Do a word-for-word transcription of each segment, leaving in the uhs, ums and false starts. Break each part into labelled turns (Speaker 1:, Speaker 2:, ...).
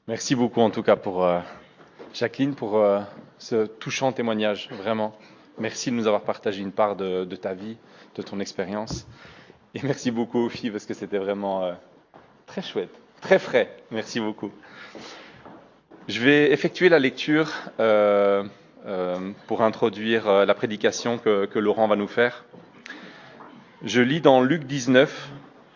Speaker 1: Merci beaucoup en tout cas pour euh, Jacqueline, pour euh, ce touchant témoignage, vraiment. Merci de nous avoir partagé une part de, de ta vie, de ton expérience. Et merci beaucoup aux filles parce que c'était vraiment euh, très chouette, très frais. Merci beaucoup. Je vais effectuer la lecture euh, euh, pour introduire euh, la prédication que, que Laurent va nous faire. Je lis dans Luc dix-neuf.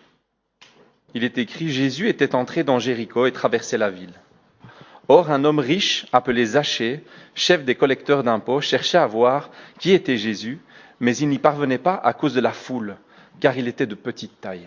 Speaker 1: Il est écrit « Jésus était entré dans Jéricho et traversait la ville. Or, un homme riche, appelé Zachée, chef des collecteurs d'impôts, cherchait à voir qui était Jésus, mais il n'y parvenait pas à cause de la foule, car il était de petite taille.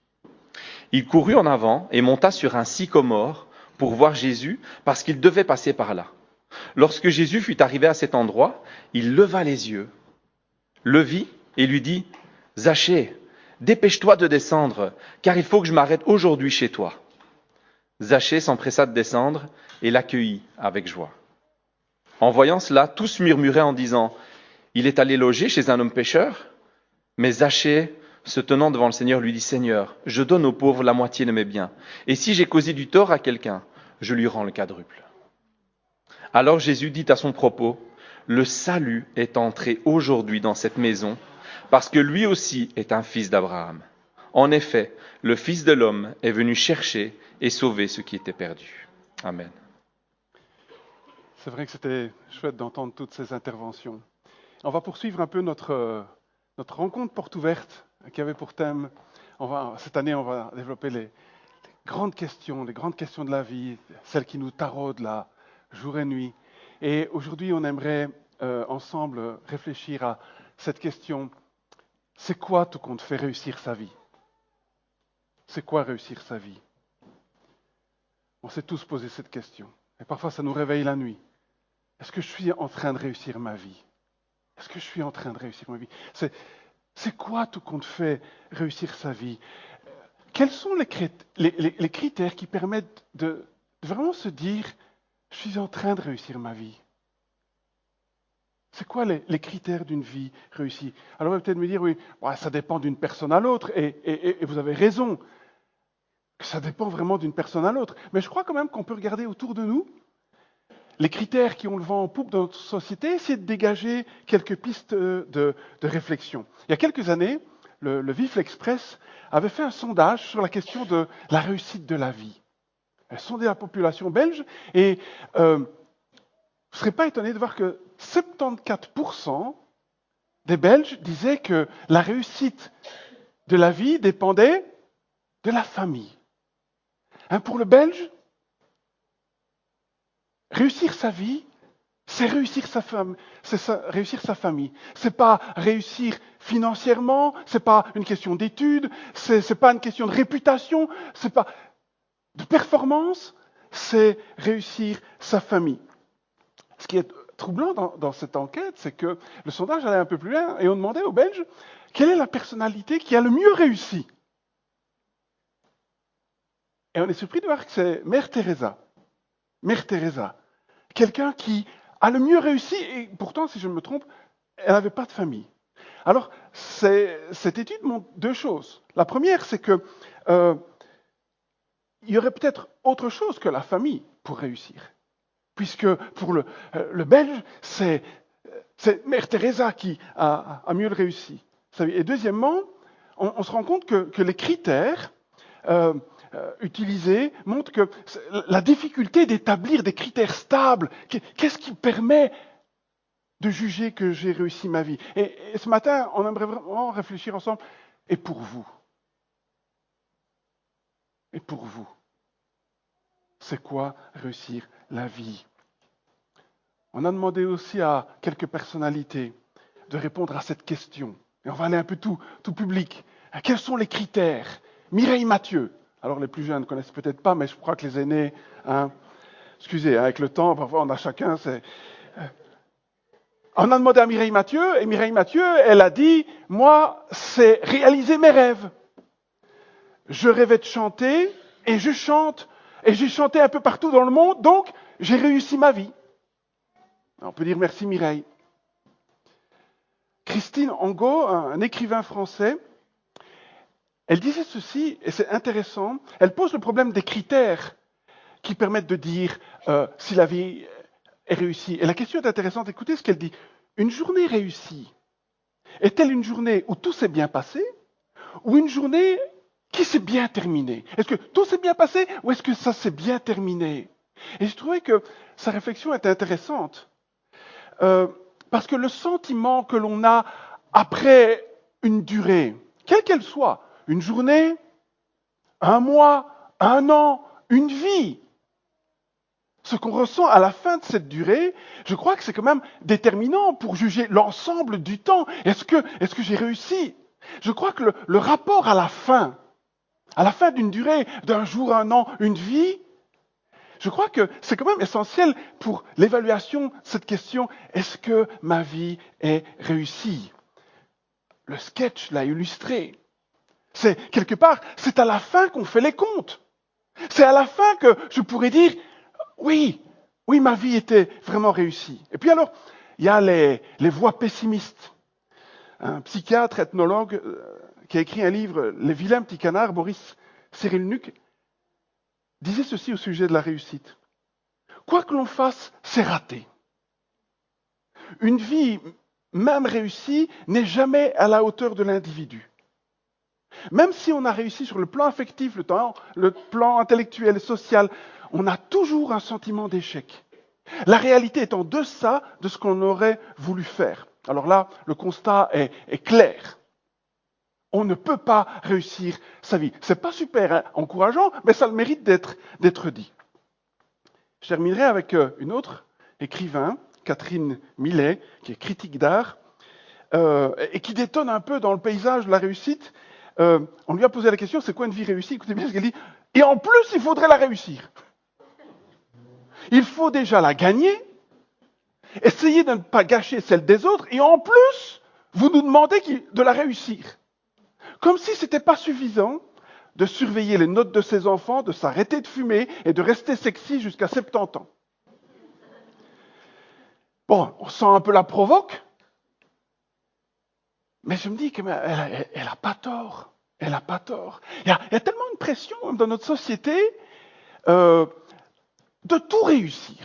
Speaker 1: Il courut en avant et monta sur un sycomore pour voir Jésus, parce qu'il devait passer par là. Lorsque Jésus fut arrivé à cet endroit, il leva les yeux, le vit et lui dit « Zachée, dépêche-toi de descendre, car il faut que je m'arrête aujourd'hui chez toi. » Zachée s'empressa de descendre et l'accueillit avec joie. En voyant cela, tous murmuraient en disant « Il est allé loger chez un homme pécheur ?» Mais Zachée, se tenant devant le Seigneur, lui dit « Seigneur, je donne aux pauvres la moitié de mes biens, et si j'ai causé du tort à quelqu'un, je lui rends le quadruple. » Alors Jésus dit à son propos « Le salut est entré aujourd'hui dans cette maison, parce que lui aussi est un fils d'Abraham. En effet, le Fils de l'homme est venu chercher et sauver ce qui était perdu. » Amen.
Speaker 2: C'est vrai que c'était chouette d'entendre toutes ces interventions. On va poursuivre un peu notre, euh, notre rencontre porte ouverte qui avait pour thème, on va, cette année on va développer les, les grandes questions, les grandes questions de la vie, celles qui nous taraudent là, jour et nuit. Et aujourd'hui on aimerait euh, ensemble réfléchir à cette question, c'est quoi tout compte fait réussir sa vie? C'est quoi réussir sa vie? On s'est tous posé cette question. Et parfois ça nous réveille la nuit. Est-ce que je suis en train de réussir ma vie? Est-ce que je suis en train de réussir ma vie? C'est, c'est quoi tout compte fait réussir sa vie? Quels sont les, les, les, les critères qui permettent de, de vraiment se dire je suis en train de réussir ma vie? C'est quoi les, les critères d'une vie réussie? Alors vous allez peut-être me dire oui, bah, ça dépend d'une personne à l'autre, et, et, et vous avez raison, que ça dépend vraiment d'une personne à l'autre. Mais je crois quand même qu'on peut regarder autour de nous les critères qui ont le vent en poupe dans notre société, essayer de dégager quelques pistes de, de réflexion. Il y a quelques années, le, le Vif l'Express avait fait un sondage sur la question de la réussite de la vie. Elle sondait la population belge et euh, vous ne serez pas étonné de voir que soixante-quatorze pour cent des Belges disaient que la réussite de la vie dépendait de la famille. Hein, pour le Belge, réussir sa vie, c'est réussir sa femme, c'est ça, réussir sa famille. C'est pas réussir financièrement, c'est pas une question d'études, c'est, c'est pas une question de réputation, c'est pas de performance, c'est réussir sa famille. Ce qui est troublant dans, dans cette enquête, c'est que le sondage allait un peu plus loin et on demandait aux Belges quelle est la personnalité qui a le mieux réussi. Et on est surpris de voir que c'est Mère Teresa. Mère Teresa. Quelqu'un qui a le mieux réussi, et pourtant, si je me trompe, elle n'avait pas de famille. Alors, c'est, cette étude montre deux choses. La première, c'est que euh, il y aurait peut-être autre chose que la famille pour réussir. Puisque pour le, euh, le Belge, c'est, c'est Mère Teresa qui a, a mieux réussi. Et deuxièmement, on, on se rend compte que, que les critères euh, euh, utilisés montrent que la difficulté d'établir des critères stables, qu'est-ce qui permet de juger que j'ai réussi ma vie? Et, et ce matin, on aimerait vraiment réfléchir ensemble. Et pour vous? Et pour vous? C'est quoi réussir la vie? On a demandé aussi à quelques personnalités de répondre à cette question. Et on va aller un peu tout, tout public. Quels sont les critères? Mireille Mathieu. Alors les plus jeunes ne connaissent peut-être pas, mais je crois que les aînés, hein, excusez, avec le temps, parfois on a chacun. C'est... On a demandé à Mireille Mathieu, et Mireille Mathieu, elle a dit, moi, c'est réaliser mes rêves. Je rêvais de chanter, et je chante, et j'ai chanté un peu partout dans le monde, donc j'ai réussi ma vie. On peut dire merci Mireille. Christine Angot, un écrivain français, elle disait ceci, et c'est intéressant, elle pose le problème des critères qui permettent de dire euh, si la vie est réussie. Et la question est intéressante. Écoutez ce qu'elle dit. Une journée réussie est-elle une journée où tout s'est bien passé ou une journée qui s'est bien terminée? Est-ce que tout s'est bien passé ou est-ce que ça s'est bien terminé? Et je trouvais que sa réflexion était intéressante. Euh, parce que le sentiment que l'on a après une durée, quelle qu'elle soit, une journée, un mois, un an, une vie, ce qu'on ressent à la fin de cette durée, je crois que c'est quand même déterminant pour juger l'ensemble du temps. Est-ce que, est-ce que j'ai réussi? Je crois que le, le rapport à la fin, à la fin d'une durée, d'un jour, un an, une vie, je crois que c'est quand même essentiel pour l'évaluation de cette question, est-ce que ma vie est réussie? Le sketch l'a illustré. C'est, quelque part, c'est à la fin qu'on fait les comptes. C'est à la fin que je pourrais dire, oui, oui, ma vie était vraiment réussie. Et puis alors, il y a les, les voix pessimistes. Un psychiatre, ethnologue, euh, qui a écrit un livre, Les vilains petits canards, Boris Cyrulnik, disait ceci au sujet de la réussite. Quoi que l'on fasse, c'est raté. Une vie, même réussie, n'est jamais à la hauteur de l'individu. Même si on a réussi sur le plan affectif, le, temps, le plan intellectuel et social, on a toujours un sentiment d'échec. La réalité est en deçà de ce qu'on aurait voulu faire. Alors là, le constat est, est clair. On ne peut pas réussir sa vie. C'est pas super hein, encourageant, mais ça a le mérite d'être, d'être dit. Je terminerai avec une autre écrivain, Catherine Millet, qui est critique d'art, euh, et qui détonne un peu dans le paysage de la réussite. Euh, on lui a posé la question, c'est quoi une vie réussie? Écoutez bien ce qu'elle dit. Et en plus, il faudrait la réussir. Il faut déjà la gagner, essayer de ne pas gâcher celle des autres, et en plus, vous nous demandez de la réussir. Comme si ce n'était pas suffisant de surveiller les notes de ses enfants, de s'arrêter de fumer et de rester sexy jusqu'à soixante-dix ans. Bon, on sent un peu la provoque, mais je me dis qu'elle n'a elle, elle pas tort. Elle n'a pas tort. Il y, a, il y a tellement une pression dans notre société euh, de tout réussir.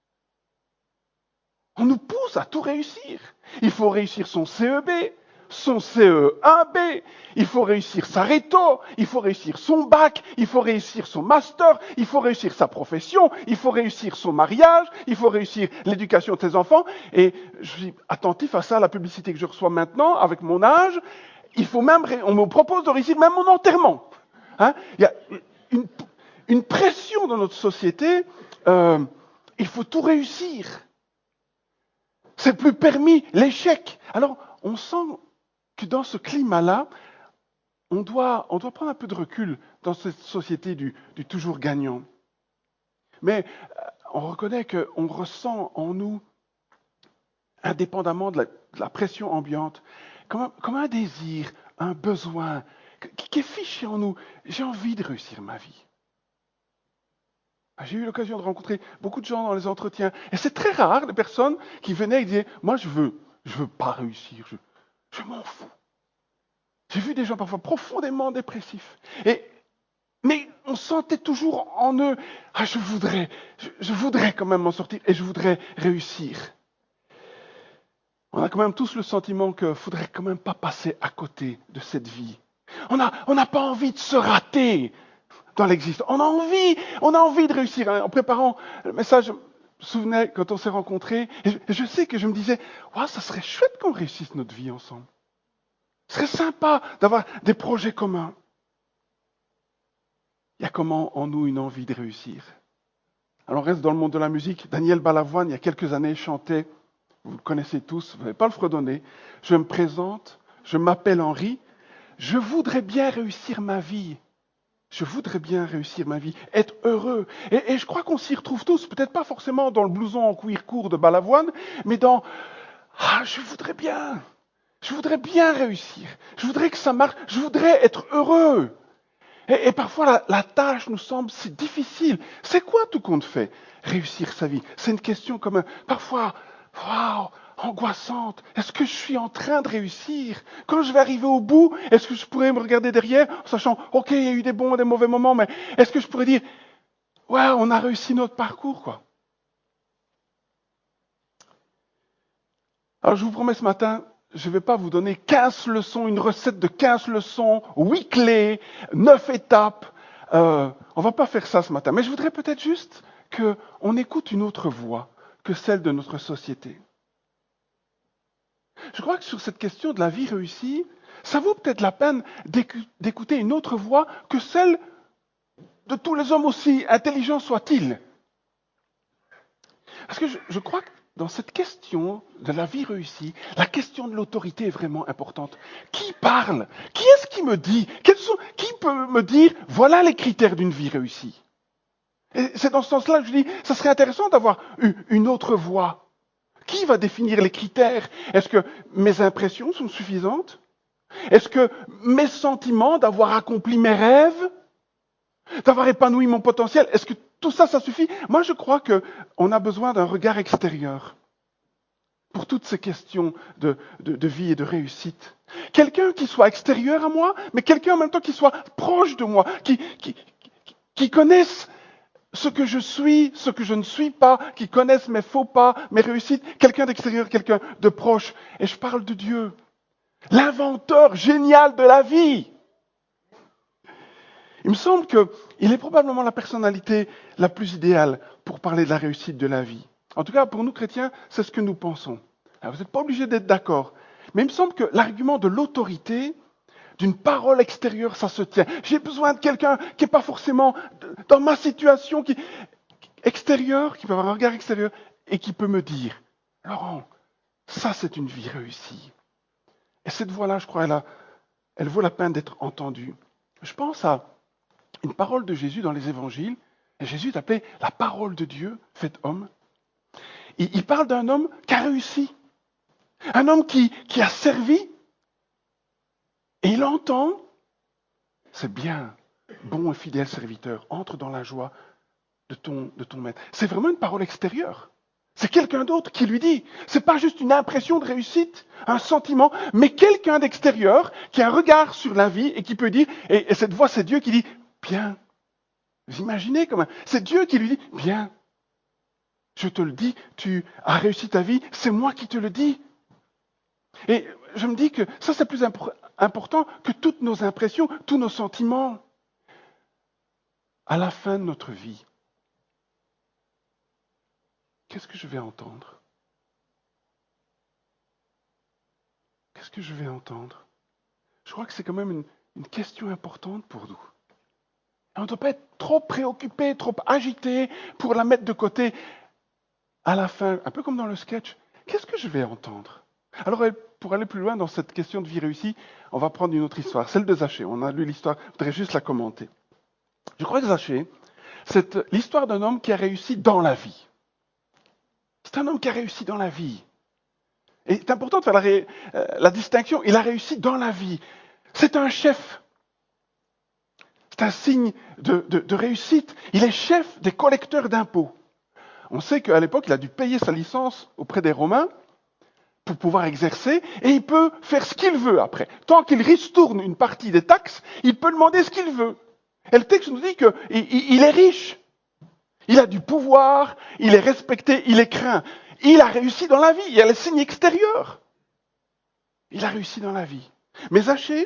Speaker 2: On nous pousse à tout réussir. Il faut réussir son C E B, son C E un B, il faut réussir sa réto, il faut réussir son bac, il faut réussir son master, il faut réussir sa profession, il faut réussir son mariage, il faut réussir l'éducation de ses enfants. Et je suis attentif à ça, à la publicité que je reçois maintenant, avec mon âge. Il faut même, on me propose de réussir même mon enterrement. Hein, il y a une, une pression dans notre société, euh, il faut tout réussir. C'est plus permis l'échec. Alors, on sent que dans ce climat-là, on doit, on doit prendre un peu de recul dans cette société du, du toujours gagnant. Mais on reconnaît qu'on ressent en nous, indépendamment de la, de la pression ambiante, comme un, comme un désir, un besoin qui, qui est fiché en nous. J'ai envie de réussir ma vie. J'ai eu l'occasion de rencontrer beaucoup de gens dans les entretiens. Et c'est très rare, les personnes qui venaient et disaient « Moi, je veux, je veux pas réussir, je, je m'en fous. » J'ai vu des gens parfois profondément dépressifs. Et, mais on sentait toujours en eux « Ah, je voudrais, je, je voudrais quand même m'en sortir et je voudrais réussir. » On a quand même tous le sentiment qu'il ne faudrait quand même pas passer à côté de cette vie. On n'a on n'a pas envie de se rater dans l'existence. On a envie, on a envie de réussir. En préparant le message, je me souvenais quand on s'est rencontrés, et je, je sais que je me disais, wow, ça serait chouette qu'on réussisse notre vie ensemble. Ce serait sympa d'avoir des projets communs. Il y a comment en nous une envie de réussir. Alors on reste dans le monde de la musique. Daniel Balavoine, il y a quelques années, chantait, vous le connaissez tous, vous n'allez pas le fredonner, je me présente, je m'appelle Henri, je voudrais bien réussir ma vie. Je voudrais bien réussir ma vie, être heureux. Et, et je crois qu'on s'y retrouve tous, peut-être pas forcément dans le blouson en cuir court de Balavoine, mais dans « Ah, je voudrais bien, je voudrais bien réussir, je voudrais que ça marche, je voudrais être heureux. » Et, et parfois, la, la tâche nous semble si difficile. C'est quoi tout compte fait, réussir sa vie? C'est une question comme un, parfois, waouh, angoissante. Est-ce que je suis en train de réussir? Quand je vais arriver au bout, est-ce que je pourrais me regarder derrière, en sachant, ok, il y a eu des bons et des mauvais moments, mais est-ce que je pourrais dire, ouais, on a réussi notre parcours, quoi. Alors je vous promets ce matin, je ne vais pas vous donner quinze leçons, une recette de quinze leçons, huit clés, neuf étapes. Euh, on ne va pas faire ça ce matin. Mais je voudrais peut-être juste qu'on écoute une autre voix que celle de notre société. Je crois que sur cette question de la vie réussie, ça vaut peut-être la peine d'écouter une autre voix que celle de tous les hommes, aussi intelligents soient-ils. Parce que je, je crois que dans cette question de la vie réussie, la question de l'autorité est vraiment importante. Qui parle? Qui est-ce qui me dit? Quels sont, qui peut me dire, voilà les critères d'une vie réussie? Et c'est dans ce sens-là que je dis, ça serait intéressant d'avoir une autre voix. Qui va définir les critères? Est-ce que mes impressions sont suffisantes? Est-ce que mes sentiments d'avoir accompli mes rêves, d'avoir épanoui mon potentiel, est-ce que tout ça, ça suffit? Moi, je crois qu'on a besoin d'un regard extérieur pour toutes ces questions de, de, de vie et de réussite. Quelqu'un qui soit extérieur à moi, mais quelqu'un en même temps qui soit proche de moi, qui, qui, qui, qui connaisse ce que je suis, ce que je ne suis pas, qui connaisse mes faux pas, mes réussites. Quelqu'un d'extérieur, quelqu'un de proche. Et je parle de Dieu, l'inventeur génial de la vie. Il me semble qu'il est probablement la personnalité la plus idéale pour parler de la réussite de la vie. En tout cas, pour nous chrétiens, c'est ce que nous pensons. Alors, vous n'êtes pas obligés d'être d'accord. Mais il me semble que l'argument de l'autorité, d'une parole extérieure, ça se tient. J'ai besoin de quelqu'un qui n'est pas forcément dans ma situation, qui extérieur, qui peut avoir un regard extérieur et qui peut me dire, Laurent, ça c'est une vie réussie. Et cette voix-là, je crois, elle, a, elle vaut la peine d'être entendue. Je pense à une parole de Jésus dans les évangiles. Et Jésus est appelé la parole de Dieu faite homme. Il, il parle d'un homme qui a réussi. Un homme qui, qui a servi. Et il entend, c'est bien, bon et fidèle serviteur, entre dans la joie de ton, de ton maître. C'est vraiment une parole extérieure. C'est quelqu'un d'autre qui lui dit. C'est pas juste une impression de réussite, un sentiment, mais quelqu'un d'extérieur qui a un regard sur la vie et qui peut dire, et, et cette voix, c'est Dieu qui dit, bien. Vous imaginez comment? C'est Dieu qui lui dit, bien. Je te le dis, tu as réussi ta vie, c'est moi qui te le dis. Et je me dis que ça, c'est plus imp- important que toutes nos impressions, tous nos sentiments. À la fin de notre vie, qu'est-ce que je vais entendre? Qu'est-ce que je vais entendre? Je crois que c'est quand même une, une question importante pour nous. Et on ne doit pas être trop préoccupé, trop agité pour la mettre de côté. À la fin, un peu comme dans le sketch, qu'est-ce que je vais entendre? Alors, pour aller plus loin dans cette question de vie réussie, on va prendre une autre histoire, celle de Zachée. On a lu l'histoire, je voudrais juste la commenter. Je crois que Zachée, c'est l'histoire d'un homme qui a réussi dans la vie. C'est un homme qui a réussi dans la vie. Et c'est important de faire la, ré, euh, la distinction. Il a réussi dans la vie. C'est un chef. C'est un signe de, de, de réussite. Il est chef des collecteurs d'impôts. On sait qu'à l'époque, il a dû payer sa licence auprès des Romains pour pouvoir exercer, et il peut faire ce qu'il veut après. Tant qu'il ristourne une partie des taxes, il peut demander ce qu'il veut. Et le texte nous dit qu'il il est riche. Il a du pouvoir, il est respecté, il est craint. Il a réussi dans la vie, il y a les signes extérieurs. Il a réussi dans la vie. Mais Zachée,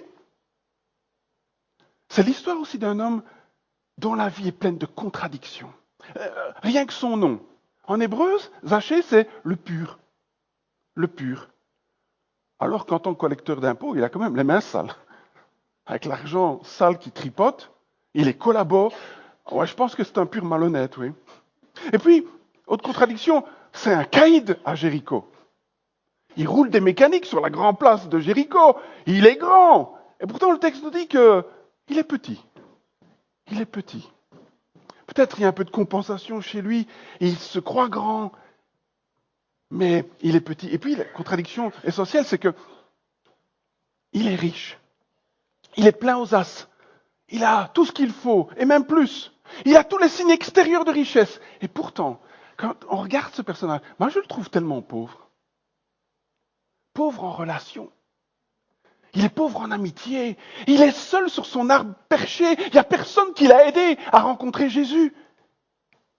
Speaker 2: c'est l'histoire aussi d'un homme dont la vie est pleine de contradictions. Euh, rien que son nom. En hébreu, Zachée, c'est le pur. Le pur. Alors qu'en tant que collecteur d'impôts, il a quand même les mains sales. Avec l'argent sale qui tripote, il est collabore. Ouais, je pense que c'est un pur malhonnête, oui. Et puis, autre contradiction, c'est un caïd à Jéricho. Il roule des mécaniques sur la grande place de Jéricho. Il est grand. Et pourtant, le texte nous dit qu'il est petit. Il est petit. Peut-être il y a un peu de compensation chez lui. Il se croit grand. Mais il est petit. Et puis, la contradiction essentielle, c'est que il est riche. Il est plein aux as. Il a tout ce qu'il faut, et même plus. Il a tous les signes extérieurs de richesse. Et pourtant, quand on regarde ce personnage, moi je le trouve tellement pauvre. Pauvre en relation. Il est pauvre en amitié. Il est seul sur son arbre perché. Il n'y a personne qui l'a aidé à rencontrer Jésus.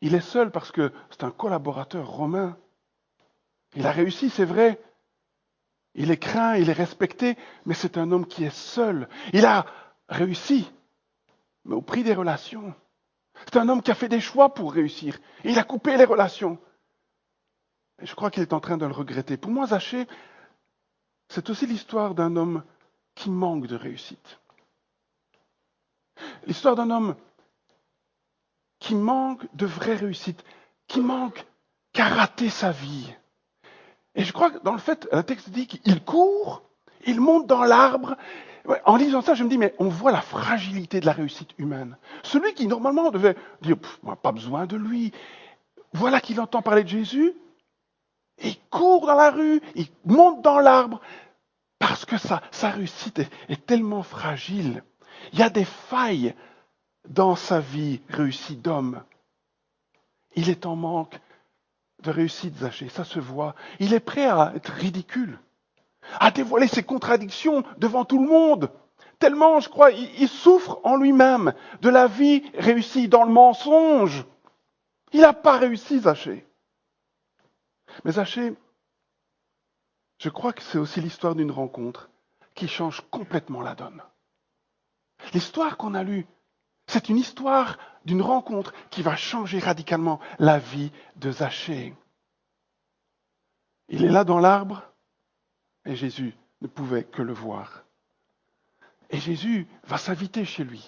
Speaker 2: Il est seul parce que c'est un collaborateur romain. Il a réussi, c'est vrai. Il est craint, il est respecté, mais c'est un homme qui est seul. Il a réussi, mais au prix des relations. C'est un homme qui a fait des choix pour réussir. Il a coupé les relations. Et je crois qu'il est en train de le regretter. Pour moi, Zachée, c'est aussi l'histoire d'un homme qui manque de réussite. L'histoire d'un homme qui manque de vraie réussite, qui manque, qui a raté sa vie. Et je crois que dans le fait, le texte dit qu'il court, il monte dans l'arbre. En lisant ça, je me dis, mais on voit la fragilité de la réussite humaine. Celui qui normalement devait dire, moi, pas besoin de lui. Voilà qu'il entend parler de Jésus. Il court dans la rue, il monte dans l'arbre, parce que sa, sa réussite est, est tellement fragile. Il y a des failles dans sa vie réussie d'homme. Il est en manque de réussite, Zachée, ça se voit. Il est prêt à être ridicule, à dévoiler ses contradictions devant tout le monde. Tellement, je crois, il, il souffre en lui-même de la vie réussie dans le mensonge. Il n'a pas réussi, Zachée. Mais Zachée, je crois que c'est aussi l'histoire d'une rencontre qui change complètement la donne. L'histoire qu'on a lue, c'est une histoire d'une rencontre qui va changer radicalement la vie de Zachée. Il est là dans l'arbre et Jésus ne pouvait que le voir. Et Jésus va s'inviter chez lui.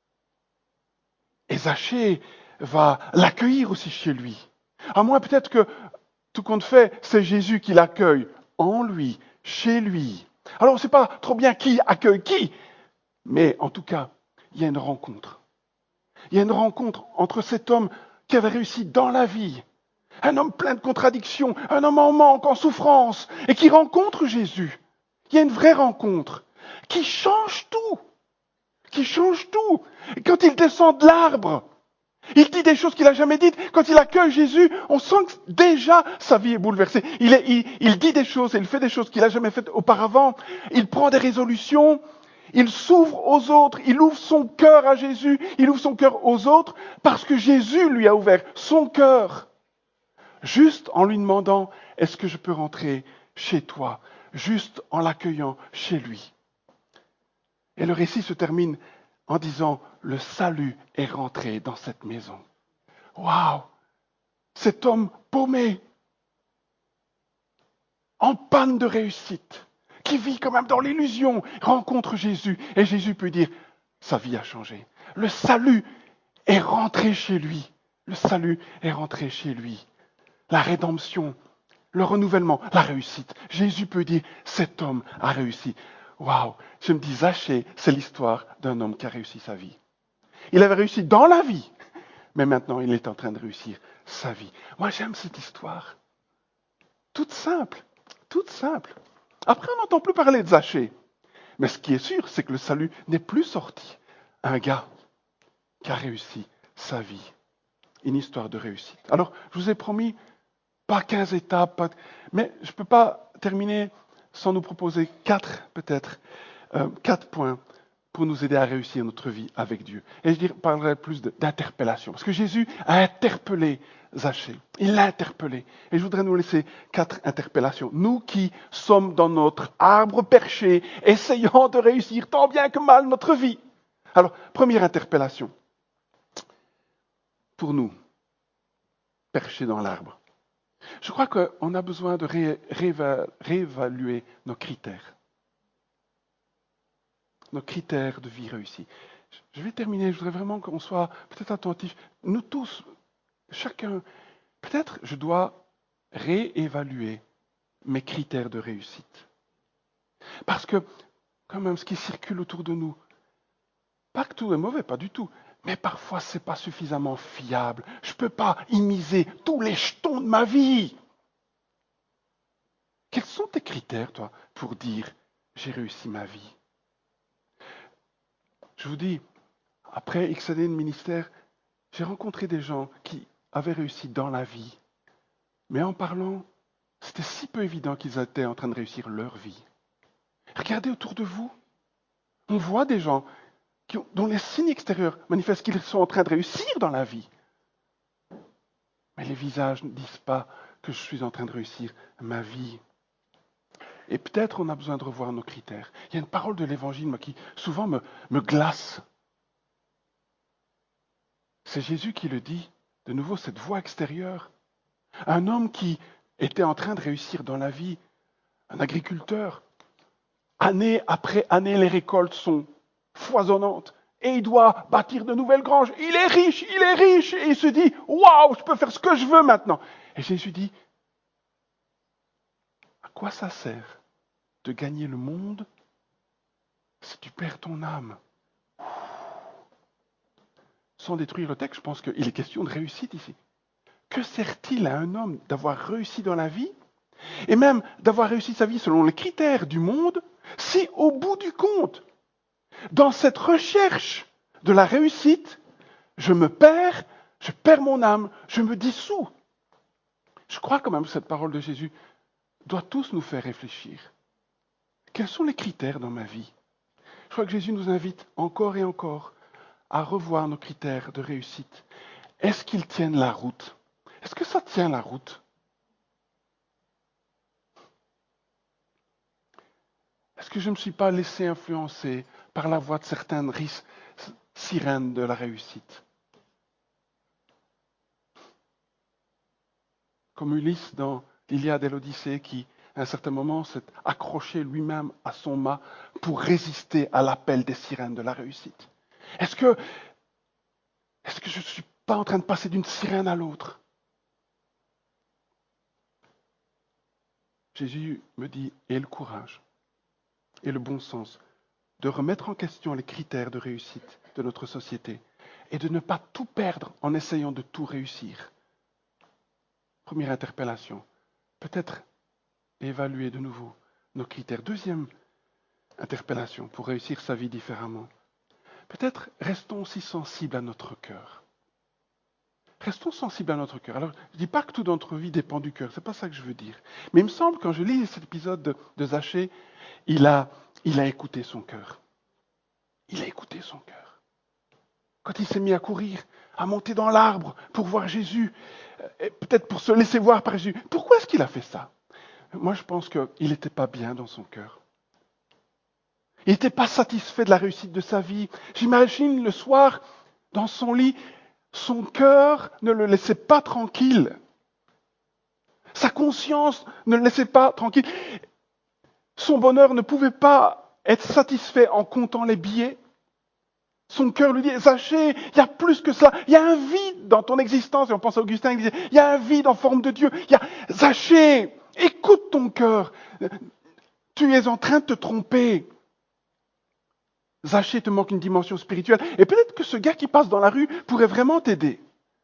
Speaker 2: Et Zachée va l'accueillir aussi chez lui. À moins peut-être que tout compte fait, c'est Jésus qui l'accueille en lui, chez lui. Alors on ne sait pas trop bien qui accueille qui, mais en tout cas, il y a une rencontre. Il y a une rencontre entre cet homme qui avait réussi dans la vie, un homme plein de contradictions, un homme en manque, en souffrance, et qui rencontre Jésus. Il y a une vraie rencontre qui change tout, qui change tout. Et quand il descend de l'arbre, il dit des choses qu'il n'a jamais dites. Quand il accueille Jésus, on sent que déjà sa vie est bouleversée. Il, est, il, il dit des choses, il fait des choses qu'il n'a jamais faites auparavant. Il prend des résolutions. Il s'ouvre aux autres, il ouvre son cœur à Jésus, il ouvre son cœur aux autres parce que Jésus lui a ouvert son cœur. Juste en lui demandant, est-ce que je peux rentrer chez toi? Juste en l'accueillant chez lui. Et le récit se termine en disant, le salut est rentré dans cette maison. Waouh! Cet homme paumé, en panne de réussite, qui vit quand même dans l'illusion, rencontre Jésus. Et Jésus peut dire, sa vie a changé. Le salut est rentré chez lui. Le salut est rentré chez lui. La rédemption, le renouvellement, la réussite. Jésus peut dire, cet homme a réussi. Waouh! Je me dis, Zachée, c'est l'histoire d'un homme qui a réussi sa vie. Il avait réussi dans la vie, mais maintenant il est en train de réussir sa vie. Moi j'aime cette histoire. Toute simple, toute simple. Après on n'entend plus parler de Zachée. Mais ce qui est sûr, c'est que le salut n'est plus sorti. Un gars qui a réussi sa vie. Une histoire de réussite. Alors, je vous ai promis, pas quinze étapes, pas... mais je ne peux pas terminer sans nous proposer quatre, peut-être, euh, quatre points pour nous aider à réussir notre vie avec Dieu. Et je parlerai plus d'interpellation. Parce que Jésus a interpellé Zachée. Il l'a interpellé. Et je voudrais nous laisser quatre interpellations. Nous qui sommes dans notre arbre perché, essayant de réussir tant bien que mal notre vie. Alors, première interpellation. Pour nous, perchés dans l'arbre. Je crois qu'on a besoin de ré- rééva- réévaluer nos critères. Nos critères de vie réussie. Je vais terminer, je voudrais vraiment qu'on soit peut-être attentifs. Nous tous, chacun, peut-être je dois réévaluer mes critères de réussite. Parce que, quand même, ce qui circule autour de nous, pas que tout est mauvais, pas du tout, mais parfois ce n'est pas suffisamment fiable. Je ne peux pas y miser tous les jetons de ma vie. Quels sont tes critères, toi, pour dire j'ai réussi ma vie? Je vous dis, après X années de ministère, j'ai rencontré des gens qui avaient réussi dans la vie. Mais en parlant, c'était si peu évident qu'ils étaient en train de réussir leur vie. Regardez autour de vous. On voit des gens qui ont, dont les signes extérieurs manifestent qu'ils sont en train de réussir dans la vie. les visages ne disent pas que je suis en train de réussir ma vie. Et peut-être on a besoin de revoir nos critères. Il y a une parole de l'Évangile moi, qui souvent me, me glace. C'est Jésus qui le dit. De nouveau, cette voix extérieure. Un homme qui était en train de réussir dans la vie, un agriculteur. Année après année, les récoltes sont foisonnantes. Et il doit bâtir de nouvelles granges. Il est riche, il est riche. Et il se dit, waouh, je peux faire ce que je veux maintenant. Et Jésus dit, à quoi ça sert de gagner le monde si tu perds ton âme? Sans détruire le texte, je pense qu'il est question de réussite ici. Que sert-il à un homme d'avoir réussi dans la vie, et même d'avoir réussi sa vie selon les critères du monde, si au bout du compte, dans cette recherche de la réussite, je me perds, je perds mon âme, je me dissous? Je crois quand même que cette parole de Jésus doit tous nous faire réfléchir. Quels sont les critères dans ma vie? Je crois que Jésus nous invite encore et encore à revoir nos critères de réussite. Est-ce qu'ils tiennent la route? Est-ce que ça tient la route? Est-ce que je ne me suis pas laissé influencer par la voix de certaines ris- sirènes de la réussite? Comme Ulysse dans l'Iliade et l'Odyssée qui, à un certain moment, s'est accroché lui-même à son mât pour résister à l'appel des sirènes de la réussite. Est-ce que, est-ce que je ne suis pas en train de passer d'une sirène à l'autre? Jésus me dit, aie le courage et le bon sens de remettre en question les critères de réussite de notre société et de ne pas tout perdre en essayant de tout réussir. Première interpellation, peut-être évaluer de nouveau nos critères. Deuxième interpellation, pour réussir sa vie différemment, peut-être restons aussi sensibles à notre cœur. Restons sensibles à notre cœur. Alors, je ne dis pas que tout dans notre vie dépend du cœur, ce n'est pas ça que je veux dire. Mais il me semble, quand je lis cet épisode de, de Zachée, il a, il a écouté son cœur. Il a écouté son cœur. Quand il s'est mis à courir, à monter dans l'arbre pour voir Jésus, et peut-être pour se laisser voir par Jésus, pourquoi est-ce qu'il a fait ça? Moi, je pense qu'il n'était pas bien dans son cœur. Il n'était pas satisfait de la réussite de sa vie. J'imagine le soir, dans son lit, son cœur ne le laissait pas tranquille. Sa conscience ne le laissait pas tranquille. Son bonheur ne pouvait pas être satisfait en comptant les billets. Son cœur lui dit, Zachée, il y a plus que cela. Il y a un vide dans ton existence. Et on pense à Augustin qui disait, il y a un vide en forme de Dieu. Il y a, Zachée, écoute ton cœur. Tu es en train de te tromper. Zachée, te manque une dimension spirituelle. Et peut-être que ce gars qui passe dans la rue pourrait vraiment t'aider.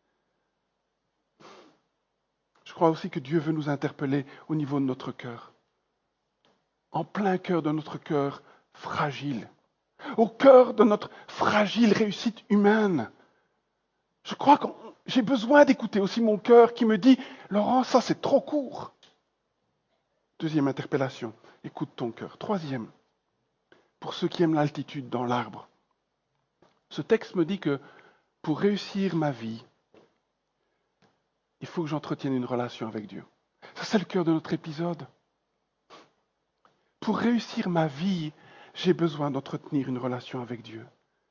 Speaker 2: Je crois aussi que Dieu veut nous interpeller au niveau de notre cœur. En plein cœur de notre cœur fragile. Au cœur de notre fragile réussite humaine. Je crois que j'ai besoin d'écouter aussi mon cœur qui me dit, Laurent, ça c'est trop court. Deuxième interpellation, écoute ton cœur. Troisième, pour ceux qui aiment l'altitude dans l'arbre. Ce texte me dit que pour réussir ma vie, il faut que j'entretienne une relation avec Dieu. Ça, c'est le cœur de notre épisode. Pour réussir ma vie, j'ai besoin d'entretenir une relation avec Dieu.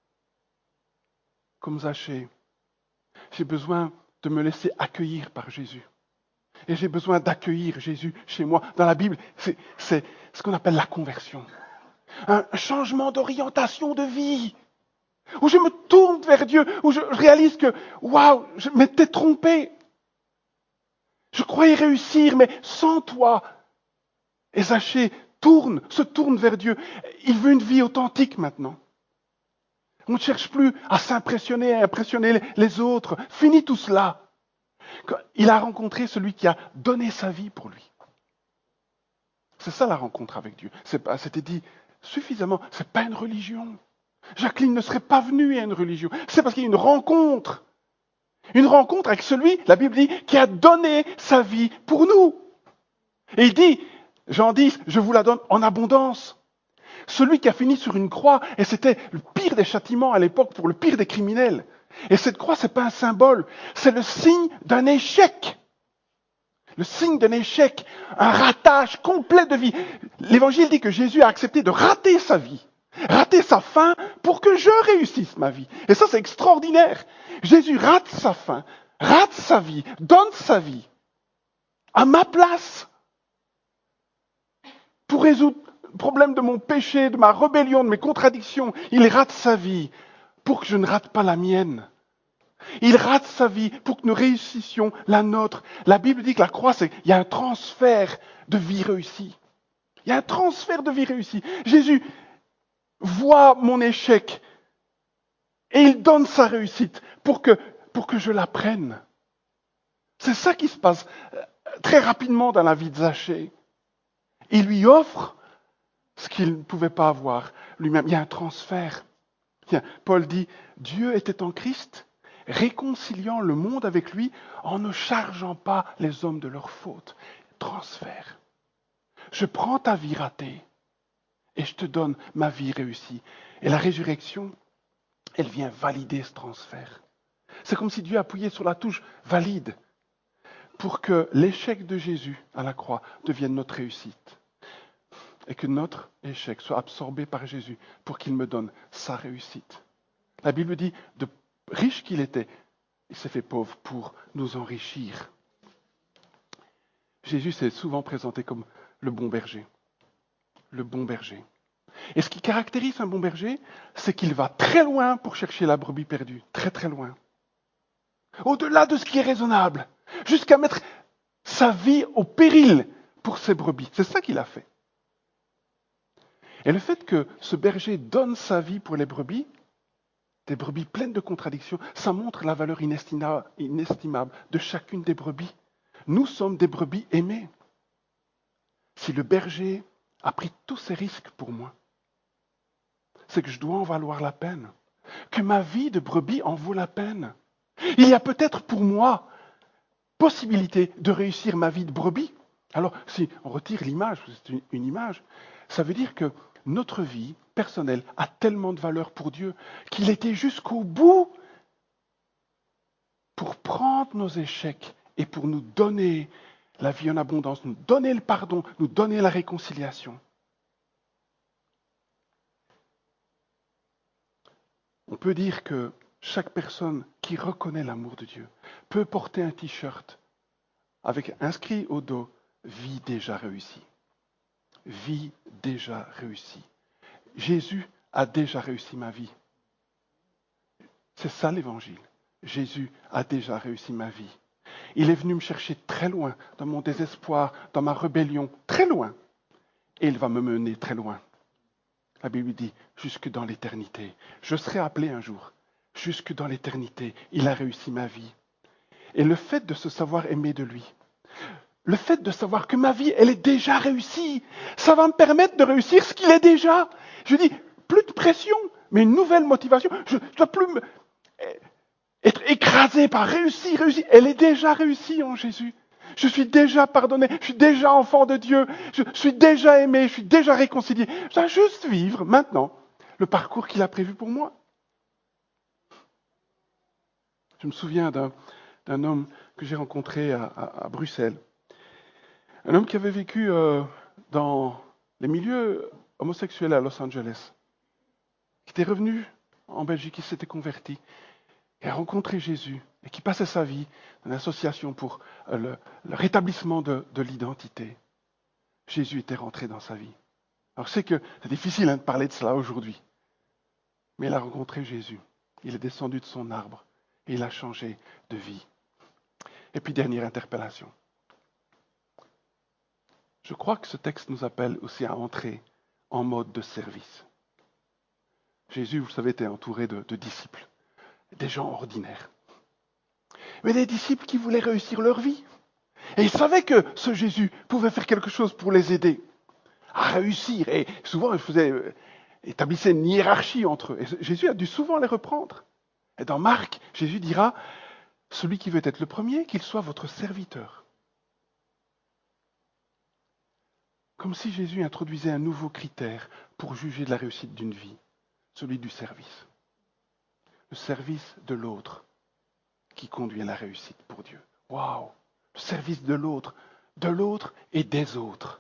Speaker 2: Comme Zachée, j'ai besoin de me laisser accueillir par Jésus. Et j'ai besoin d'accueillir Jésus chez moi. Dans la Bible, c'est, c'est ce qu'on appelle la conversion. Un changement d'orientation de vie. Où je me tourne vers Dieu, où je réalise que, waouh, je m'étais trompé. Je croyais réussir, mais sans toi. Et Zachée tourne, se tourne vers Dieu. Il veut une vie authentique maintenant. On ne cherche plus à s'impressionner, à impressionner les autres. Fini tout cela. Il a rencontré celui qui a donné sa vie pour lui. C'est ça la rencontre avec Dieu. C'est pas, c'était dit suffisamment. C'est pas une religion. Jacqueline ne serait pas venue à une religion. C'est parce qu'il y a une rencontre. Une rencontre avec celui, la Bible dit, qui a donné sa vie pour nous. Et il dit, Jean dix, je vous la donne en abondance. Celui qui a fini sur une croix, et c'était le pire des châtiments à l'époque pour le pire des criminels. Et cette croix, ce n'est pas un symbole, c'est le signe d'un échec. Le signe d'un échec, un ratage complet de vie. L'Évangile dit que Jésus a accepté de rater sa vie, rater sa fin pour que je réussisse ma vie. Et ça, c'est extraordinaire. Jésus rate sa fin, rate sa vie, donne sa vie à ma place pour résoudre le problème de mon péché, de ma rébellion, de mes contradictions. Il rate sa vie pour que je ne rate pas la mienne. Il rate sa vie pour que nous réussissions la nôtre. La Bible dit que la croix, c'est il y a un transfert de vie réussie. Il y a un transfert de vie réussie. Jésus voit mon échec et il donne sa réussite pour que, pour que je la prenne. C'est ça qui se passe très rapidement dans la vie de Zachée. Il lui offre ce qu'il ne pouvait pas avoir lui-même. Il y a un transfert. Tiens, Paul dit, Dieu était en Christ, réconciliant le monde avec lui en ne chargeant pas les hommes de leurs fautes. Transfert. Je prends ta vie ratée et je te donne ma vie réussie. Et la résurrection, elle vient valider ce transfert. C'est comme si Dieu appuyait sur la touche valide pour que l'échec de Jésus à la croix devienne notre réussite. Et que notre échec soit absorbé par Jésus pour qu'il me donne sa réussite. La Bible dit, de riche qu'il était, il s'est fait pauvre pour nous enrichir. Jésus s'est souvent présenté comme le bon berger. Le bon berger. Et ce qui caractérise un bon berger, c'est qu'il va très loin pour chercher la brebis perdue. Très très loin. Au-delà de ce qui est raisonnable. Jusqu'à mettre sa vie au péril pour ses brebis. C'est ça qu'il a fait. Et le fait que ce berger donne sa vie pour les brebis, des brebis pleines de contradictions, ça montre la valeur inestimable de chacune des brebis. Nous sommes des brebis aimées. Si le berger a pris tous ces risques pour moi, c'est que je dois en valoir la peine, que ma vie de brebis en vaut la peine. Il y a peut-être pour moi possibilité de réussir ma vie de brebis. Alors, si on retire l'image, c'est une, une image, ça veut dire que notre vie personnelle a tellement de valeur pour Dieu qu'il était jusqu'au bout pour prendre nos échecs et pour nous donner la vie en abondance, nous donner le pardon, nous donner la réconciliation. On peut dire que chaque personne qui reconnaît l'amour de Dieu peut porter un t-shirt avec inscrit au dos « Vie déjà réussie ». Vie déjà réussie. Jésus a déjà réussi ma vie. C'est ça l'évangile. Jésus a déjà réussi ma vie. Il est venu me chercher très loin, dans mon désespoir, dans ma rébellion, très loin. Et il va me mener très loin. La Bible dit, jusque dans l'éternité. Je serai appelé un jour. Jusque dans l'éternité, il a réussi ma vie. Et le fait de se savoir aimé de lui, le fait de savoir que ma vie, elle est déjà réussie, ça va me permettre de réussir ce qu'il est déjà. Je dis, plus de pression, mais une nouvelle motivation. Je ne dois plus me, être écrasé par réussir, réussir. Elle est déjà réussie en Jésus. Je suis déjà pardonné, je suis déjà enfant de Dieu, je suis déjà aimé, je suis déjà réconcilié. Je dois juste vivre maintenant le parcours qu'il a prévu pour moi. Je me souviens d'un, d'un homme que j'ai rencontré à, à, à Bruxelles. Un homme qui avait vécu euh, dans les milieux homosexuels à Los Angeles, qui était revenu en Belgique, qui s'était converti, qui a rencontré Jésus et qui passait sa vie dans une association pour euh, le, le rétablissement de, de l'identité. Jésus était rentré dans sa vie. Alors je sais que c'est difficile hein, de parler de cela aujourd'hui, mais il a rencontré Jésus. Il est descendu de son arbre et il a changé de vie. Et puis dernière interpellation. Je crois que ce texte nous appelle aussi à entrer en mode de service. Jésus, vous le savez, était entouré de, de disciples, des gens ordinaires. Mais des disciples qui voulaient réussir leur vie. Et ils savaient que ce Jésus pouvait faire quelque chose pour les aider à réussir. Et souvent, il faisait, euh, établissait une hiérarchie entre eux. Et Jésus a dû souvent les reprendre. Et dans Marc, Jésus dira, celui qui veut être le premier, qu'il soit votre serviteur. Comme si Jésus introduisait un nouveau critère pour juger de la réussite d'une vie, celui du service. Le le service de l'autre qui conduit à la réussite pour Dieu. Waouh! Le service de l'autre, de l'autre et des autres.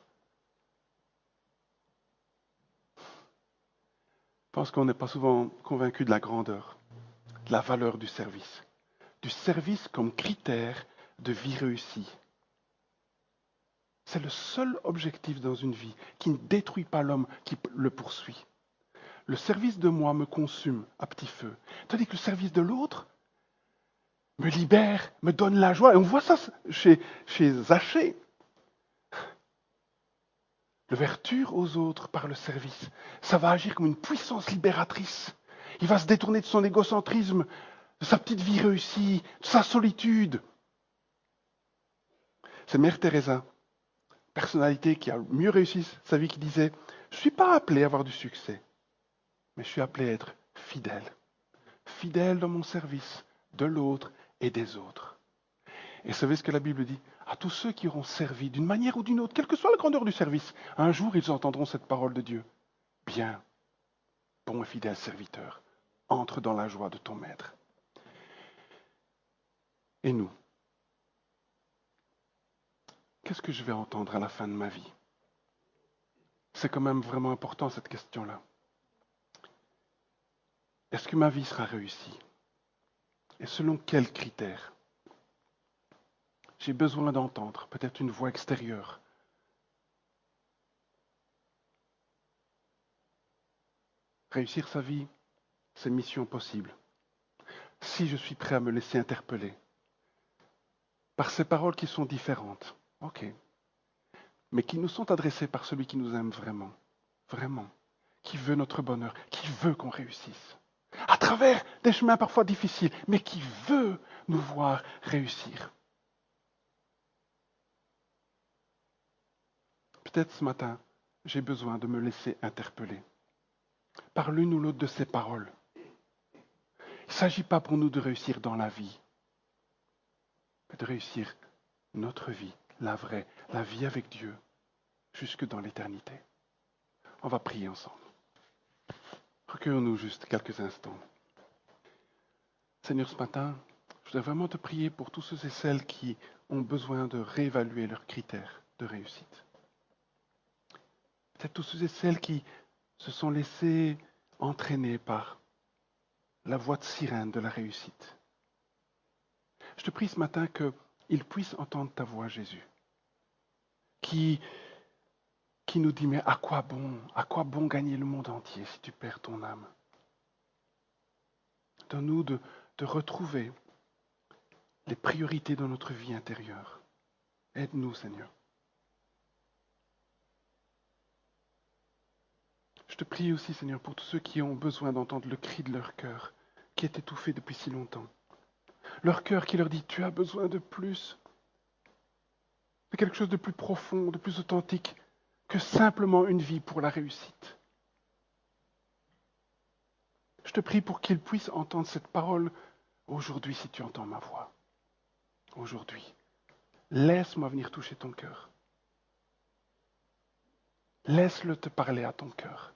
Speaker 2: Je pense qu'on n'est pas souvent convaincu de la grandeur, de la valeur du service. Du service comme critère de vie réussie. C'est le seul objectif dans une vie qui ne détruit pas l'homme qui le poursuit. Le service de moi me consume à petit feu, tandis que le service de l'autre me libère, me donne la joie. Et on voit ça chez, chez Zachée. L'ouverture aux autres par le service, ça va agir comme une puissance libératrice. Il va se détourner de son égocentrisme, de sa petite vie réussie, de sa solitude. C'est Mère Teresa, personnalité qui a mieux réussi sa vie, qui disait « Je ne suis pas appelé à avoir du succès, mais je suis appelé à être fidèle. Fidèle dans mon service de l'autre et des autres. » Et vous savez ce que la Bible dit? À tous ceux qui auront servi d'une manière ou d'une autre, quelle que soit la grandeur du service, un jour ils entendront cette parole de Dieu. Bien, bon et fidèle serviteur, entre dans la joie de ton maître. Et nous? Qu'est-ce que je vais entendre à la fin de ma vie? C'est quand même vraiment important cette question-là. Est-ce que ma vie sera réussie? Et selon quels critères? J'ai besoin d'entendre peut-être une voix extérieure. Réussir sa vie, c'est mission possible. Si je suis prêt à me laisser interpeller par ces paroles qui sont différentes, ok, mais qui nous sont adressées par celui qui nous aime vraiment, vraiment, qui veut notre bonheur, qui veut qu'on réussisse, à travers des chemins parfois difficiles, mais qui veut nous voir réussir. Peut-être ce matin, j'ai besoin de me laisser interpeller par l'une ou l'autre de ces paroles. Il ne s'agit pas pour nous de réussir dans la vie, mais de réussir notre vie, la vraie, la vie avec Dieu, jusque dans l'éternité. On va prier ensemble. Recueillons-nous juste quelques instants. Seigneur, ce matin, je voudrais vraiment te prier pour tous ceux et celles qui ont besoin de réévaluer leurs critères de réussite. Peut-être tous ceux et celles qui se sont laissés entraîner par la voix de sirène de la réussite. Je te prie ce matin qu'ils puissent entendre ta voix, Jésus, qui, qui nous dit, mais à quoi bon, à quoi bon gagner le monde entier si tu perds ton âme? Donne-nous de, de retrouver les priorités dans notre vie intérieure. Aide-nous, Seigneur. Je te prie aussi, Seigneur, pour tous ceux qui ont besoin d'entendre le cri de leur cœur, qui est étouffé depuis si longtemps. Leur cœur qui leur dit, tu as besoin de plus, de quelque chose de plus profond, de plus authentique, que simplement une vie pour la réussite. Je te prie pour qu'ils puissent entendre cette parole aujourd'hui, si tu entends ma voix. Aujourd'hui, laisse-moi venir toucher ton cœur. Laisse-le te parler à ton cœur.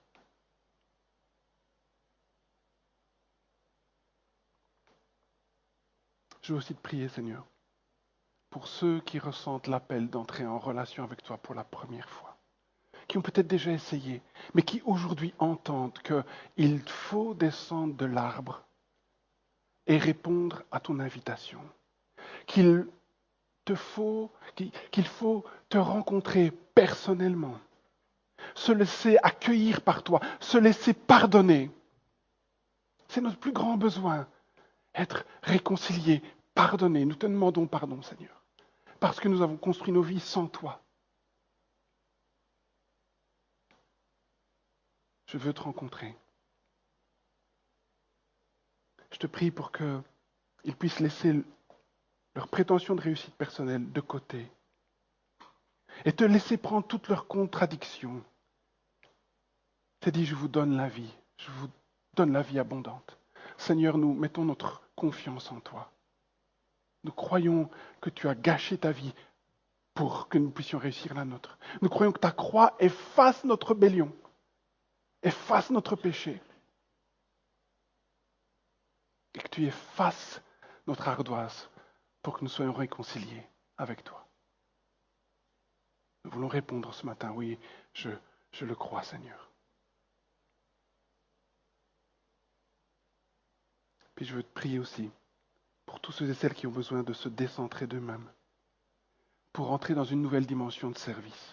Speaker 2: Je veux aussi te prier, Seigneur, pour ceux qui ressentent l'appel d'entrer en relation avec toi pour la première fois, qui ont peut-être déjà essayé, mais qui aujourd'hui entendent qu'il faut descendre de l'arbre et répondre à ton invitation, qu'il te faut, qu'il faut te rencontrer personnellement, se laisser accueillir par toi, se laisser pardonner. C'est notre plus grand besoin, être réconcilié, pardonné. Nous te demandons pardon, Seigneur, parce que nous avons construit nos vies sans toi. Je veux te rencontrer. Je te prie pour qu'ils puissent laisser leurs prétentions de réussite personnelle de côté et te laisser prendre toutes leurs contradictions. Tu as dit, je vous donne la vie, je vous donne la vie abondante. Seigneur, nous mettons notre confiance en toi. Nous croyons que tu as gâché ta vie pour que nous puissions réussir la nôtre. Nous croyons que ta croix efface notre rébellion, efface notre péché. et que tu effaces notre ardoise pour que nous soyons réconciliés avec toi. Nous voulons répondre ce matin, oui, je, je le crois, Seigneur. Puis je veux te prier aussi pour tous ceux et celles qui ont besoin de se décentrer d'eux-mêmes, pour entrer dans une nouvelle dimension de service.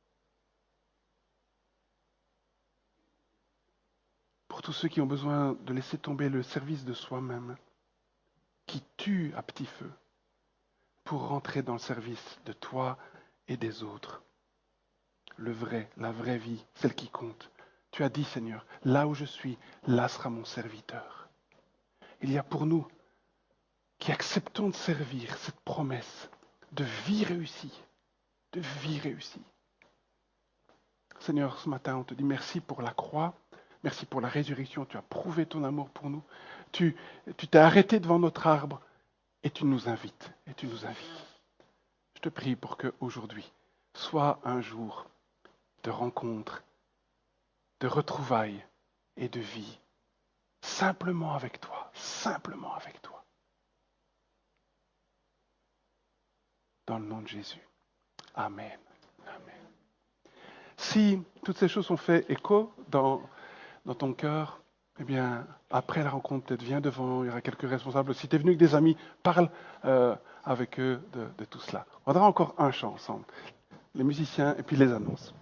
Speaker 2: Pour tous ceux qui ont besoin de laisser tomber le service de soi-même, qui tue à petit feu, pour rentrer dans le service de toi et des autres. Le vrai, la vraie vie, celle qui compte. Tu as dit, Seigneur, là où je suis, là sera mon serviteur. Il y a pour nous, qui acceptons de servir, cette promesse de vie réussie, de vie réussie. Seigneur, ce matin, on te dit merci pour la croix, merci pour la résurrection, tu as prouvé ton amour pour nous, tu, tu t'es arrêté devant notre arbre et tu nous invites, et tu nous invites. Je te prie pour qu'aujourd'hui soit un jour de rencontre, de retrouvailles et de vie, simplement avec toi, simplement avec toi. Dans le nom de Jésus. Amen. Amen. Si toutes ces choses ont fait écho dans, dans ton cœur, eh bien, après la rencontre, peut-être viens devant, il y aura quelques responsables. Si tu es venu avec des amis, parle euh, avec eux de, de tout cela. On aura encore un chant ensemble, les musiciens et puis les annonces.